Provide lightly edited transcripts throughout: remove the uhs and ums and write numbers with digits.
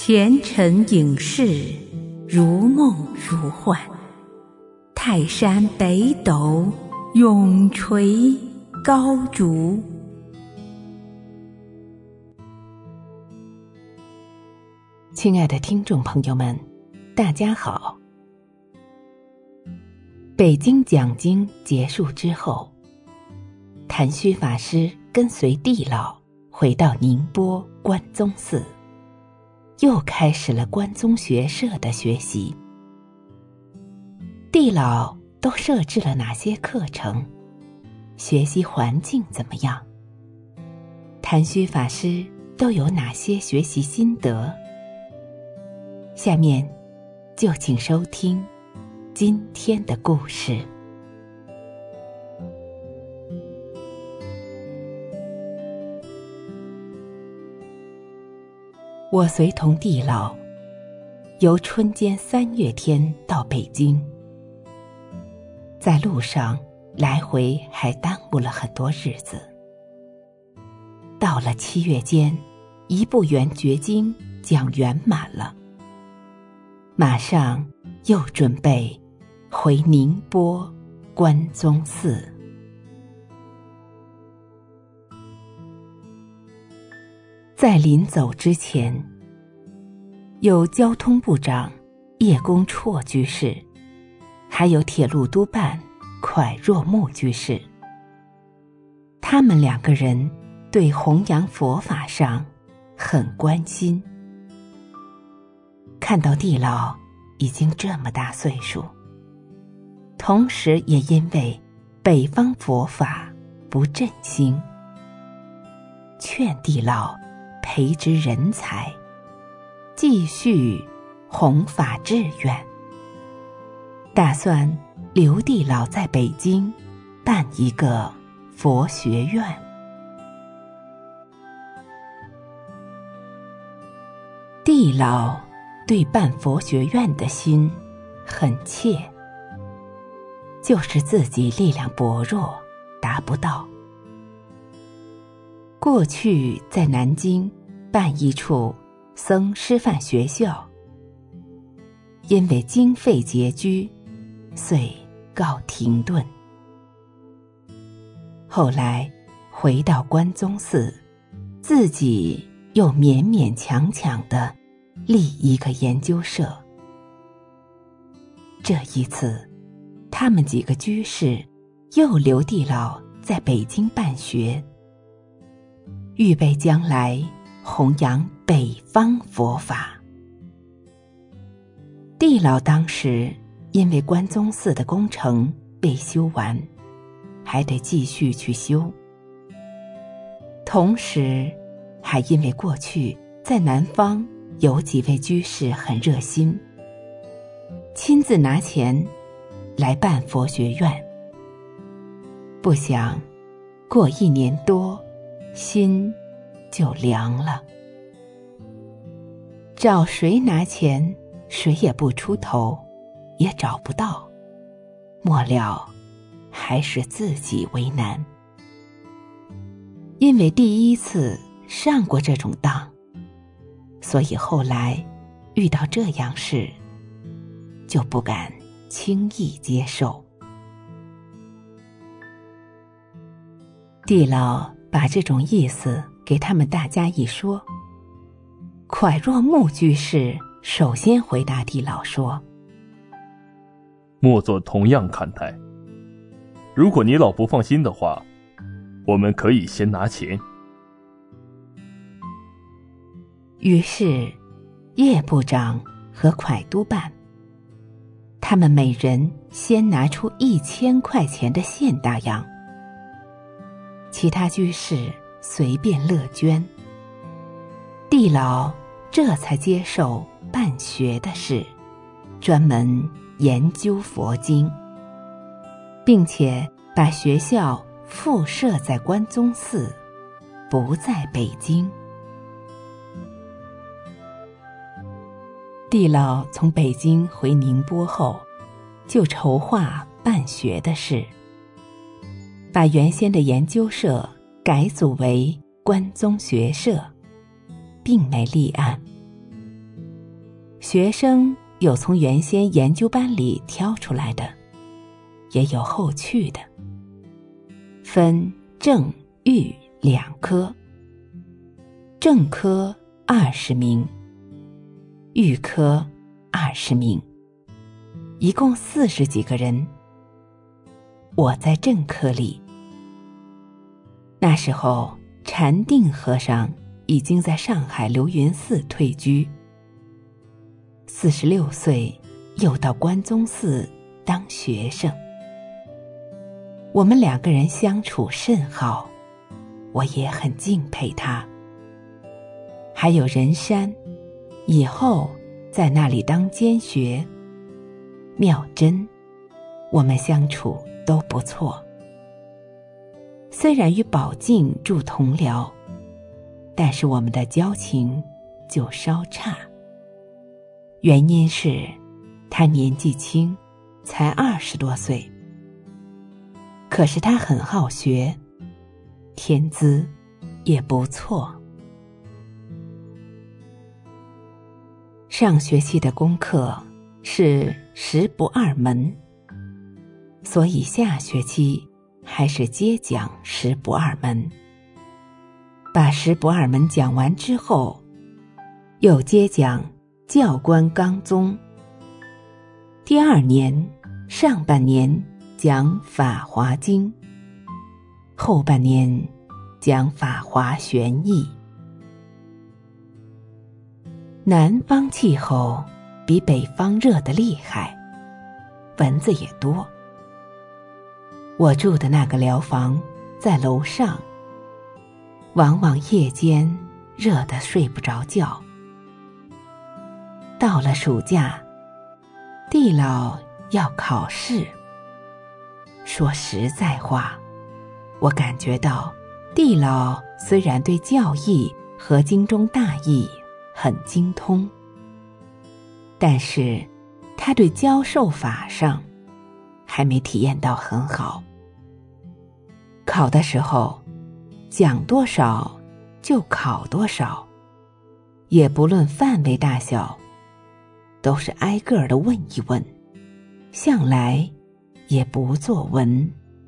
前尘影视，如梦如幻。泰山北斗，永垂高烛。 亲爱的听众朋友们，大家好。北京讲经结束之后，谭虚法师跟随地老回到宁波关宗寺，又开始了关宗学社的学习。地老都设置了哪些课程？学习环境怎么样？谭虚法师都有哪些学习心得？下面就请收听今天的故事。我随同地老由春间3月天到北京，在路上来回还耽误了很多日子。到了7月间，一部圆觉经讲圆满了，马上又准备回宁波关宗寺。在临走之前，有交通部长叶公绰居士，还有铁路督办蒯若木居士，他们2个人对弘扬佛法上很关心。看到地老已经这么大岁数，同时也因为北方佛法不振兴，劝地老培植人才，继续弘法志愿，打算留地老在北京办一个佛学院。地老对办佛学院的心很切，就是自己力量薄弱，达不到。过去在南京办一处僧师范学校，因为经费拮据，遂告停顿。后来回到关宗寺，自己又勉勉强强地立一个研究社。这一次，他们几个居士又留地老在北京办学，预备将来弘扬北方佛法。地老当时因为关宗寺的工程未修完，还得继续去修，同时还因为过去在南方有几位居士很热心，亲自拿钱来办佛学院。不想过1年多，心就凉了。找谁拿钱，谁也不出头，也找不到，末了还是自己为难。因为第一次上过这种当，所以后来遇到这样事，就不敢轻易接受。地老把这种意思给他们大家一说，蒯若木居士首先回答地老说： 莫做同样看待，如果你老不放心的话，我们可以先拿钱。 于是叶部长和蒯督办，他们每人先拿出1000块钱的现大洋，其他居士随便乐捐。地老这才接受办学的事，专门研究佛经，并且把学校附设在关宗寺，不在北京。地老从北京回宁波后，就筹划办学的事，把原先的研究社改组为关宗学社，并没立案。 学生有从原先研究班里挑出来的，也有后去的，分正、预2科，正科20名，预科20名，一共40几个人。我在正科里。那时候禅定和尚已经在上海流云寺退居，46岁又到关宗寺当学生。我们2个人相处甚好，我也很敬佩他。还有仁山，以后在那里当监学。妙真，我们相处都不错。虽然与宝镜住同寮，但是我们的交情就稍差。原因是他年纪轻，才20多岁，可是他很好学，天资也不错。上学期的功课是10不2门，所以下学期还是接讲10不2门。把10不2门讲完之后，又接讲教官纲宗。第2年上半年讲法华经，后半年讲法华玄义。南方气候比北方热得厉害，蚊子也多。我住的那个寮房在楼上，往往夜间热得睡不着觉。到了暑假，地老要考试。说实在话，我感觉到地老虽然对教义和经中大义很精通，但是他对教授法上还没体验到很好。考的时候讲多少就考多少，也不论范围大小，都是挨个的问一问，向来也不作文。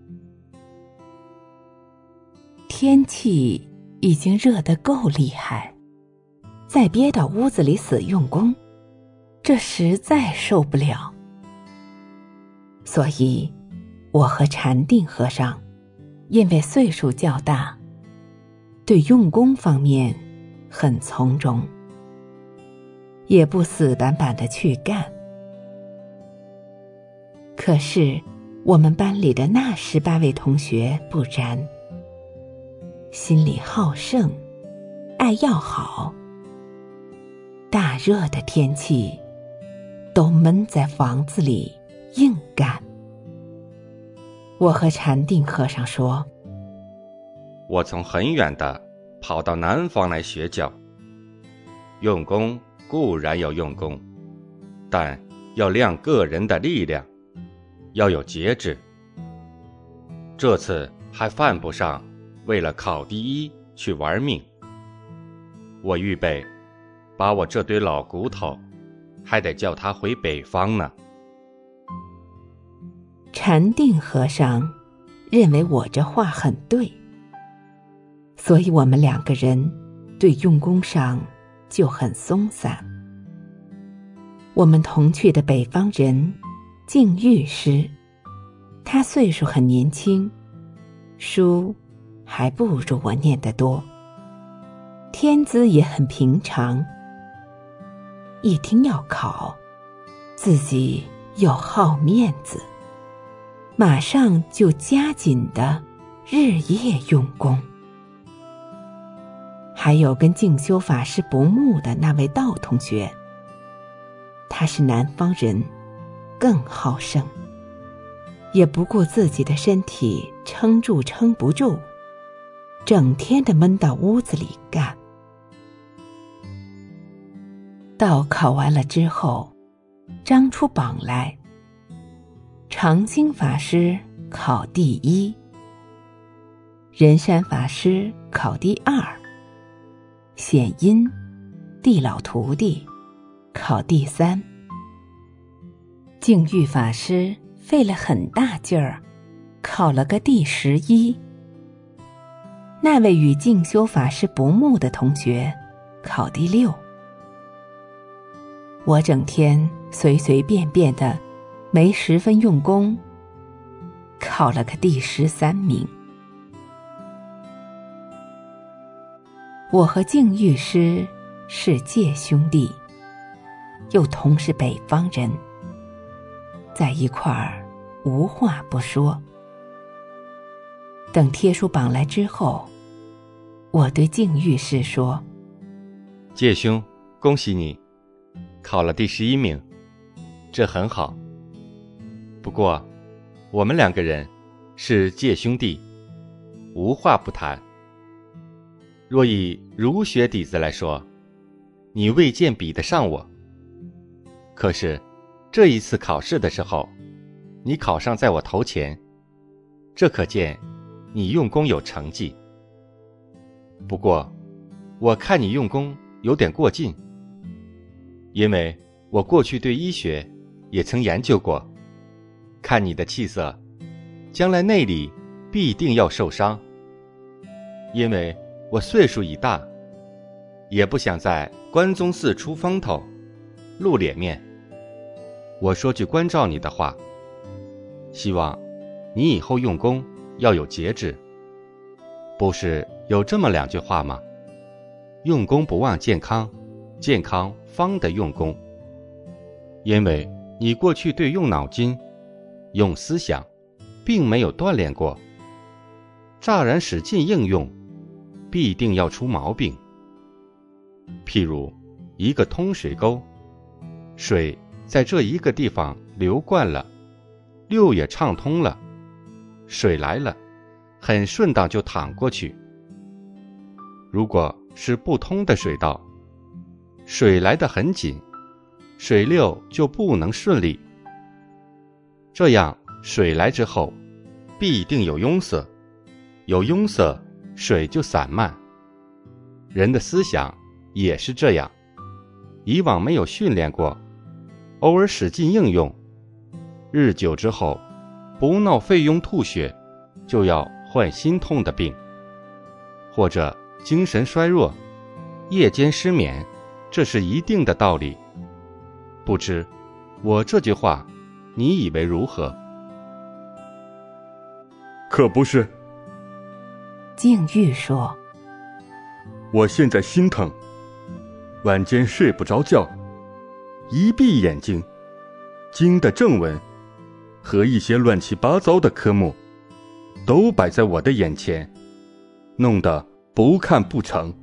天气已经热得够厉害，再憋到屋子里死用功，这实在受不了。所以我和禅定和尚因为岁数较大，对用功方面很从容，也不死板板地去干。可是我们班里的那18位同学不然，心里好胜，爱要好，大热的天气都闷在房子里硬干。我和禅定和尚说， 我从很远的跑到南方来学教，用功固然要用功，但要量个人的力量，要有节制。这次还犯不上为了考第1去玩命。我预备把我这堆老骨头还得叫他回北方呢。 禅定和尚认为我这话很对，所以我们2个人对用功上就很松散。我们同去的北方人净玉师，他岁数很年轻，书还不如我念得多，天资也很平常。一听要考，自己又好面子，马上就加紧的日夜用功。还有跟静修法师不睦的那位道同学，他是南方人，更好胜，也不顾自己的身体撑住撑不住，整天的闷到屋子里干。到考完了之后，张出榜来，长兴法师考第1，仁山法师考第2，显音地老徒弟考第3。净玉法师费了很大劲儿，考了个第11。那位与静修法师不睦的同学考第6。我整天随随便便的，没十分用功，考了个第13名。我和净玉师是介兄弟，又同是北方人，在一块儿无话不说。等贴书榜来之后，我对净玉师说： 介兄，恭喜你考了第11名，这很好。不过我们2个人是介兄弟，无话不谈。若以儒学底子来说，你未见比得上我。可是这一次考试的时候，你考上在我头前，这可见你用功有成绩。不过我看你用功有点过劲，因为我过去对医学也曾研究过，看你的气色，将来内里必定要受伤。因为我岁数已大，也不想在关宗寺出风头，露脸面。我说句关照你的话，希望你以后用功要有节制。不是有这么2句话吗？用功不忘健康，健康方得用功。因为你过去对用脑筋、用思想并没有锻炼过，乍然使劲应用，必定要出毛病。譬如一个通水沟，水在这一个地方流惯了，溜也畅通了，水来了，很顺当就淌过去。如果是不通的水道，水来得很紧，水流就不能顺利。这样水来之后，必定有壅塞，有壅塞，水就散漫。人的思想也是这样，以往没有训练过，偶尔使劲应用，日久之后，不闹肺痈吐血，就要患心痛的病，或者精神衰弱，夜间失眠，这是一定的道理。不知我这句话你以为如何？ 可不是。 净玉说： 我现在心疼，晚间睡不着觉，一闭眼睛，经的正文和一些乱七八糟的科目都摆在我的眼前，弄得不看不成。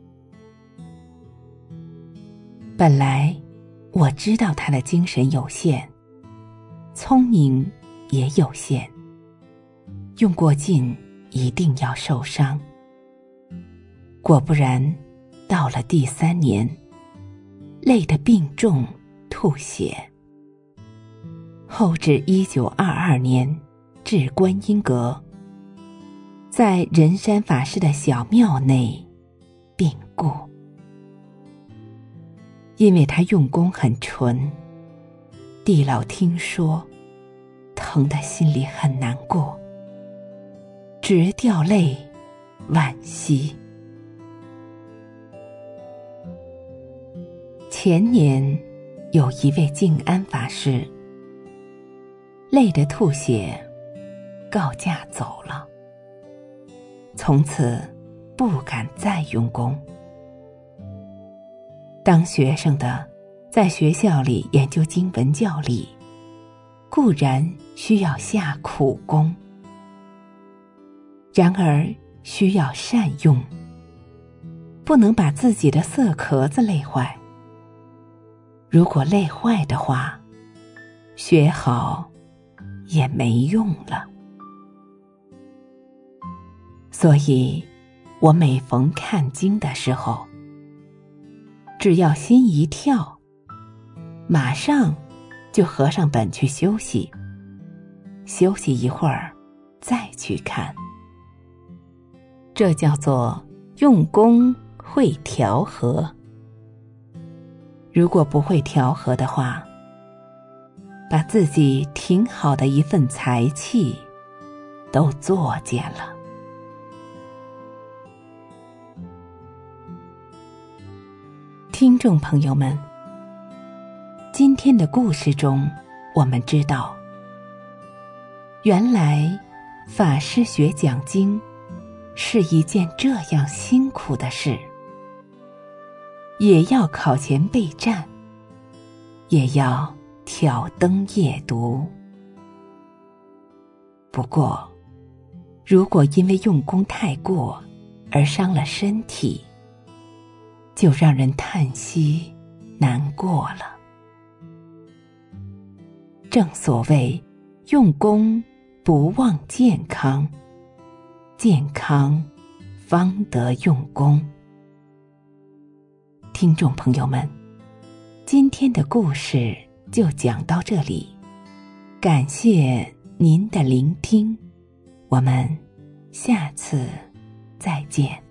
本来我知道他的精神有限，聪明也有限，用过劲一定要受伤。果不然，到了第3年，累得病重吐血。后至1922年至观音阁，在仁山法师的小庙内病故。因为他用功很纯，地老听说，疼得心里很难过，直掉泪惋惜。前年有一位静安法师累得吐血，告假走了，从此不敢再用功。当学生的在学校里研究经文教理，固然需要下苦功，然而需要善用，不能把自己的色壳子累坏。如果累坏的话，学好也没用了。所以我每逢看经的时候，只要心一跳，马上就合上本去休息，休息一会儿再去看。这叫做用功会调和。 如果不会调和的话，把自己挺好的一份才气都作践了。听众朋友们，今天的故事中，我们知道，原来法师学讲经是一件这样辛苦的事，也要考前备战，也要挑灯夜读。不过，如果因为用功太过而伤了身体，就让人叹息难过了。正所谓用功不忘健康，健康方得用功。听众朋友们，今天的故事就讲到这里，感谢您的聆听，我们下次再见。